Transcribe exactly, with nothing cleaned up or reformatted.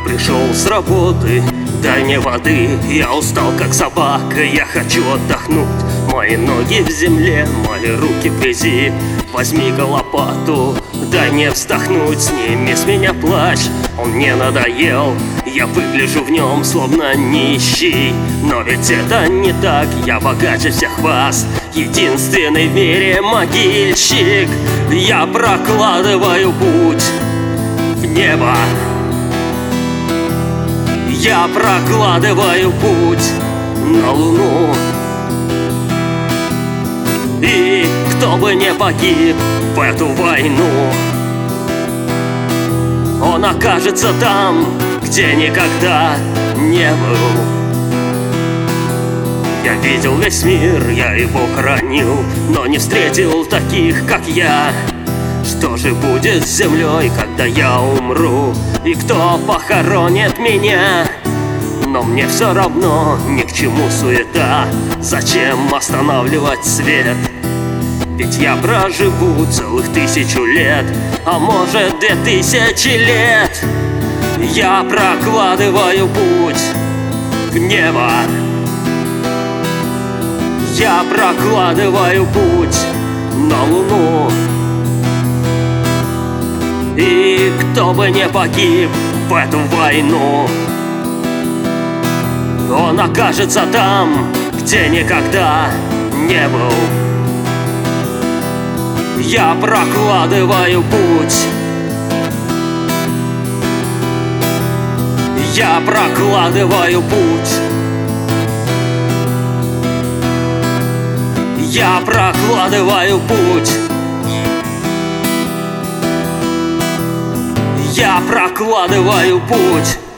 пришел с работы, дай мне воды. Я устал, как собака, я хочу отдохнуть. Мои ноги в земле, мои руки в грязи. Возьми-ка лопату, дай мне вздохнуть. Сними с меня плащ, он мне надоел. Я выгляжу в нем, словно нищий. Но ведь это не так, я богаче всех вас. Единственный в мире могильщик. Я прокладываю путь в небо. Я прокладываю путь на Луну. И кто бы не погиб в эту войну, он окажется там, где никогда не был. Я видел весь мир, я его хранил, но не встретил таких, как я. Что же будет с землей, когда я умру? И кто похоронит меня? Но мне все равно, ни к чему суета. Зачем останавливать свет? Ведь я проживу целых тысячу лет, а может две тысячи лет. Я прокладываю путь в небо. Я прокладываю путь на Луну. И кто бы не погиб в эту войну, он окажется там, где никогда не был. Я прокладываю путь. Я прокладываю путь. Я прокладываю путь. Я прокладываю путь.